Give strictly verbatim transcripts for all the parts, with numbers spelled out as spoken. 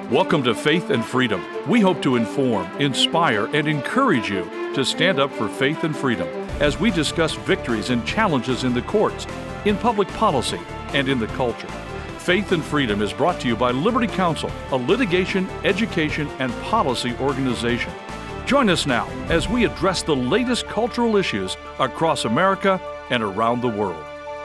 Welcome to Faith and Freedom. We hope to inform, inspire, and encourage you to stand up for faith and freedom as we discuss victories and challenges in the courts, in public policy, and in the culture. Faith and Freedom is brought to you by Liberty Counsel, a litigation, education, and policy organization. Join us now as we address the latest cultural issues across America and around the world.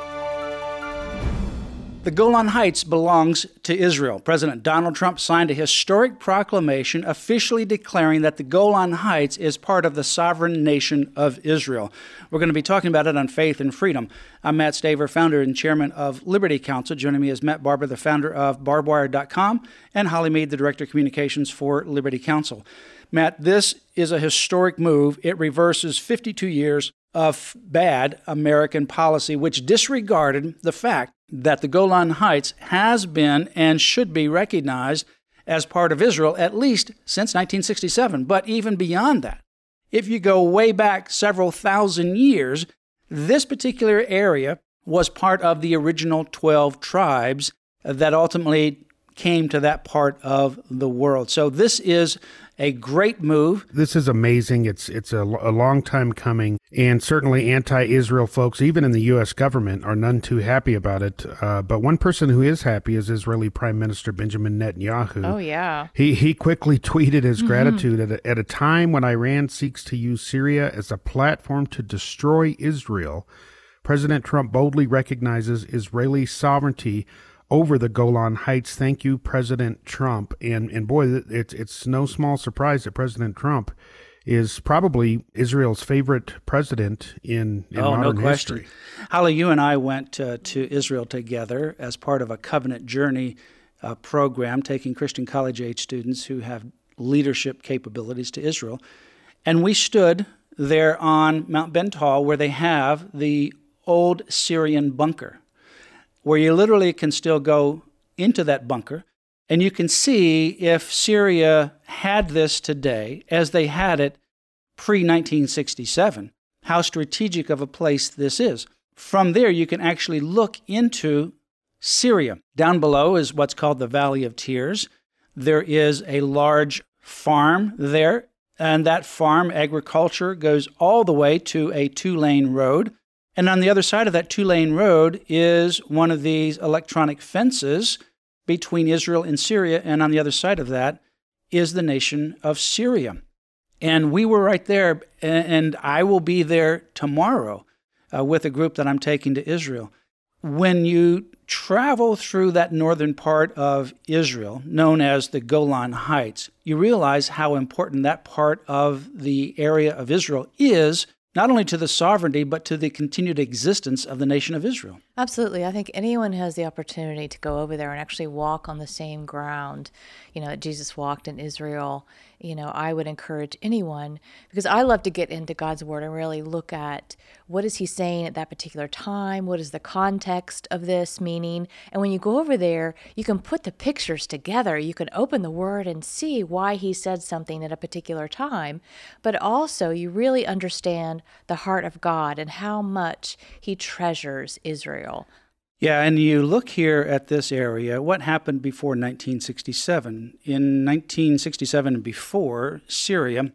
The Golan Heights belongs to Israel. President Donald Trump signed a historic proclamation officially declaring that the Golan Heights is part of the sovereign nation of Israel. We're going to be talking about it on Faith and Freedom. I'm Matt Staver, founder and chairman of Liberty Counsel. Joining me is Matt Barber, the founder of barbwire dot com, and Holly Mead, the director of communications for Liberty Counsel. Matt, this is a historic move. It reverses fifty-two years of bad American policy, which disregarded the fact that the Golan Heights has been and should be recognized as part of Israel, at least since nineteen sixty-seven. But even beyond that, if you go way back several thousand years, this particular area was part of the original twelve tribes that ultimately came to that part of the world. So this is a great move. This is amazing. It's it's a, a long time coming, and certainly anti-Israel folks, even in the U S government, are none too happy about it. Uh, but one person who is happy is Israeli Prime Minister Benjamin Netanyahu. Oh, yeah. He he quickly tweeted his mm-hmm. gratitude at a, at a time when Iran seeks to use Syria as a platform to destroy Israel. President Trump boldly recognizes Israeli sovereignty over the Golan Heights. Thank you, President Trump. And and boy, it's it's no small surprise that President Trump is probably Israel's favorite president in, in oh, modern no question. history. Holly, you and I went uh, to Israel together as part of a Covenant Journey uh, program, taking Christian college-age students who have leadership capabilities to Israel. And we stood there on Mount Bental where they have the old Syrian bunker, where you literally can still go into that bunker, and you can see if Syria had this today, as they had it pre nineteen sixty-seven, how strategic of a place this is. From there, you can actually look into Syria. Down below is what's called the Valley of Tears. There is a large farm there, and that farm agriculture goes all the way to a two-lane road. And on the other side of that two-lane road is one of these electronic fences between Israel and Syria, and on the other side of that is the nation of Syria. And we were right there, and I will be there tomorrow uh, with a group that I'm taking to Israel. When you travel through that northern part of Israel, known as the Golan Heights, you realize how important that part of the area of Israel is, not only to the sovereignty, but to the continued existence of the nation of Israel. Absolutely. I think anyone who has the opportunity to go over there and actually walk on the same ground, you know, that Jesus walked in Israel, you know, I would encourage anyone, because I love to get into God's Word and really look at what is He saying at that particular time, what is the context of this meaning, and when you go over there, you can put the pictures together. You can open the Word and see why He said something at a particular time, but also you really understand the heart of God and how much He treasures Israel. Yeah, and you look here at this area, what happened before nineteen sixty-seven? In nineteen sixty-seven and before, Syria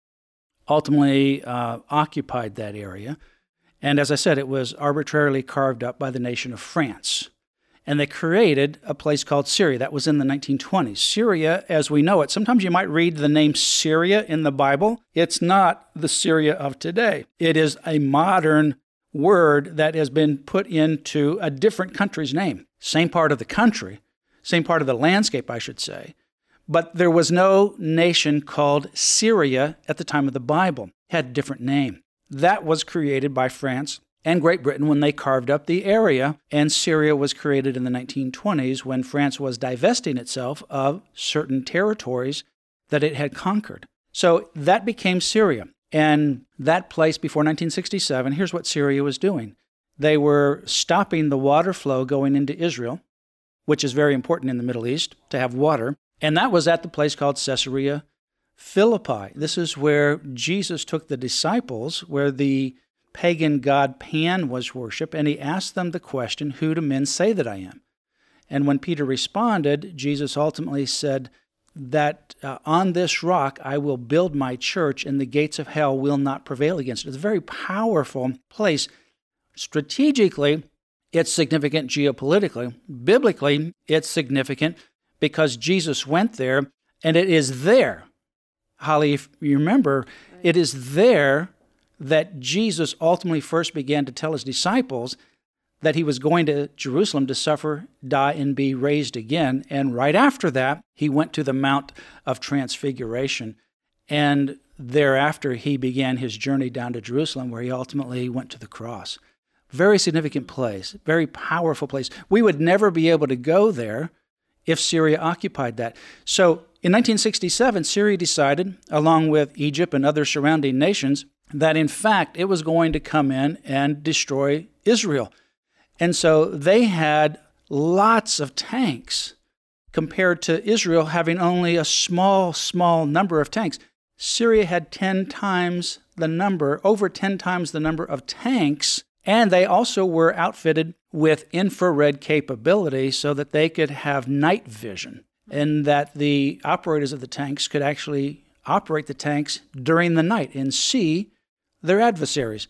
ultimately uh, occupied that area. And as I said, it was arbitrarily carved up by the nation of France. And they created a place called Syria. That was in the nineteen twenties. Syria, as we know it, sometimes you might read the name Syria in the Bible. It's not the Syria of today. It is a modern word that has been put into a different country's name. Same part of the country, same part of the landscape, I should say. But there was no nation called Syria at the time of the Bible. It had a different name. That was created by France and Great Britain when they carved up the area, and Syria was created in the nineteen twenties when France was divesting itself of certain territories that it had conquered. So that became Syria. And that place before nineteen sixty-seven, here's what Syria was doing. They were stopping the water flow going into Israel, which is very important in the Middle East to have water. And that was at the place called Caesarea Philippi. This is where Jesus took the disciples, where the pagan god Pan was worshipped, and he asked them the question, "Who do men say that I am?" And when Peter responded, Jesus ultimately said, that uh, on this rock I will build my church, and the gates of hell will not prevail against it. It's a very powerful place. Strategically, it's significant geopolitically. Biblically, it's significant because Jesus went there, and it is there. Holly, if you remember, right. It is there that Jesus ultimately first began to tell his disciples that he was going to Jerusalem to suffer, die, and be raised again. And right after that, he went to the Mount of Transfiguration. And thereafter, he began his journey down to Jerusalem, where he ultimately went to the cross. Very significant place, very powerful place. We would never be able to go there if Syria occupied that. So in nineteen sixty-seven, Syria decided, along with Egypt and other surrounding nations, that in fact it was going to come in and destroy Israel. And so they had lots of tanks compared to Israel having only a small, small number of tanks. Syria had ten times the number, over ten times the number of tanks, and they also were outfitted with infrared capability so that they could have night vision, and that the operators of the tanks could actually operate the tanks during the night and see their adversaries.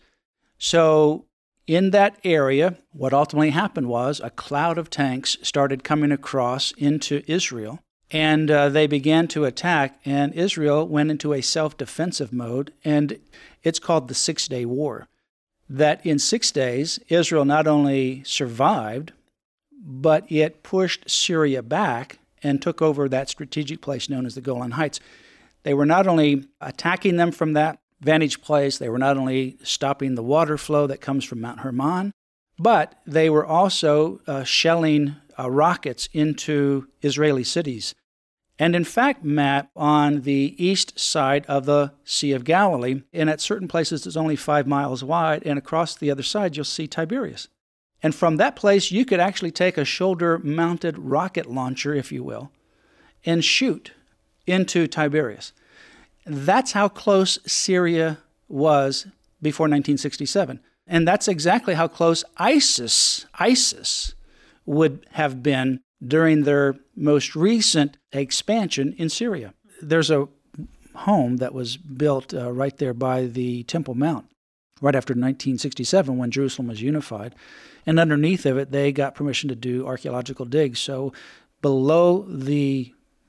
So in that area, what ultimately happened was a cloud of tanks started coming across into Israel, and uh, they began to attack, and Israel went into a self-defensive mode, and it's called the Six-Day War. That in six days, Israel not only survived, but it pushed Syria back and took over that strategic place known as the Golan Heights. They were not only attacking them from that vantage place, they were not only stopping the water flow that comes from Mount Hermon, but they were also uh, shelling uh, rockets into Israeli cities. And in fact, Matt, on the east side of the Sea of Galilee, and at certain places it's only five miles wide, and across the other side you'll see Tiberias. And from that place you could actually take a shoulder-mounted rocket launcher, if you will, and shoot into Tiberias. That's how close Syria was before nineteen sixty-seven. And that's exactly how close ISIS, ISIS would have been during their most recent expansion in Syria. There's a home that was built uh, right there by the Temple Mount, right after nineteen sixty-seven when Jerusalem was unified. And underneath of it, they got permission to do archaeological digs. So below the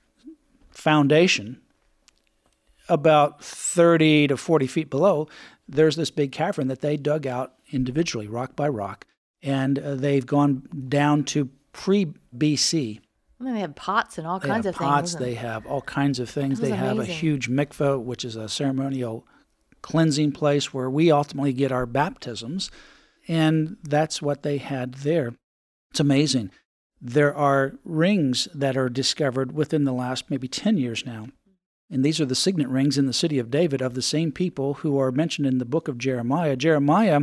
foundation, about thirty to forty feet below, there's this big cavern that they dug out individually, rock by rock. And uh, they've gone down to pre-B C. I mean, they have pots and all they kinds have of pots, things. They have all kinds of things. They amazing. have a huge mikveh, which is a ceremonial cleansing place where we ultimately get our baptisms. And that's what they had there. It's amazing. There are rings that are discovered within the last maybe ten years now. And these are the signet rings in the city of David of the same people who are mentioned in the book of Jeremiah. Jeremiah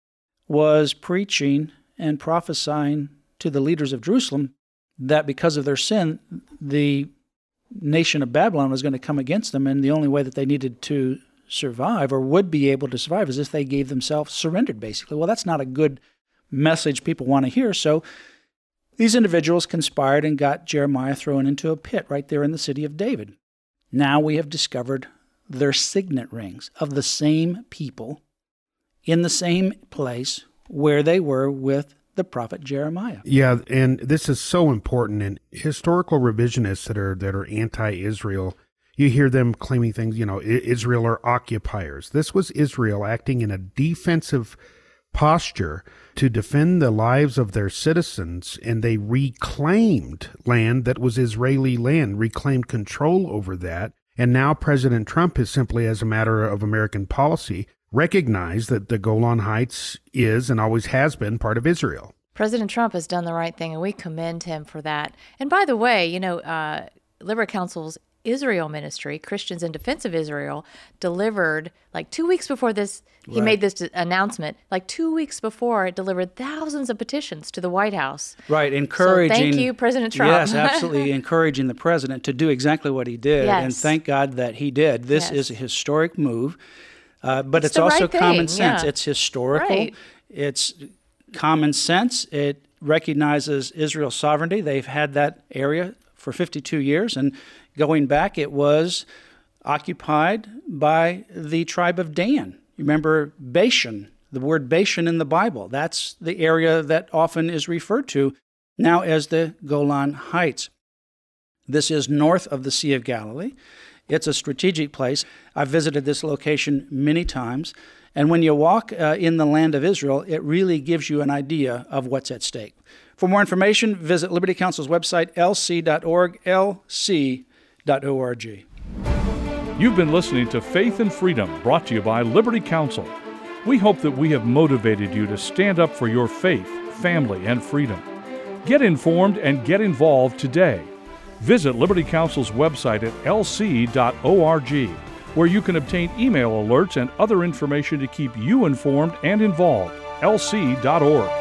was preaching and prophesying to the leaders of Jerusalem that because of their sin, the nation of Babylon was going to come against them, and the only way that they needed to survive or would be able to survive is if they gave themselves surrendered, basically. Well, that's not a good message people want to hear, so these individuals conspired and got Jeremiah thrown into a pit right there in the city of David. Now we have discovered their signet rings of the same people in the same place where they were with the prophet Jeremiah. Yeah, and this is so important. And historical revisionists that are that are anti-Israel, you hear them claiming things, you know, Israel are occupiers. This was Israel acting in a defensive posture to defend the lives of their citizens, and they reclaimed land that was Israeli land, reclaimed control over that. And now President Trump is simply, as a matter of American policy, recognized that the Golan Heights is and always has been part of Israel. President Trump has done the right thing, and we commend him for that. And by the way, you know, uh, Liberty Counsel's Israel ministry, Christians in Defense of Israel, delivered, like two weeks before this, he right. made this announcement, like two weeks before, it delivered thousands of petitions to the White House. Right, encouraging. So thank you, President Trump. Yes, absolutely, encouraging the president to do exactly what he did, yes. and thank God that he did. This yes. is a historic move, uh, but it's, it's also right common thing. sense. Yeah. It's historical. Right. It's common sense. It recognizes Israel's sovereignty. They've had that area for fifty-two years, and going back, it was occupied by the tribe of Dan. You remember Bashan, the word Bashan in the Bible. That's the area that often is referred to now as the Golan Heights. This is north of the Sea of Galilee. It's a strategic place. I've visited this location many times, and when you walk uh, in the land of Israel, it really gives you an idea of what's at stake. For more information, visit Liberty Counsel's website, l c dot org, l c dot org. You've been listening to Faith and Freedom, brought to you by Liberty Counsel. We hope that we have motivated you to stand up for your faith, family, and freedom. Get informed and get involved today. Visit Liberty Counsel's website at l c dot org, where you can obtain email alerts and other information to keep you informed and involved. l c dot org.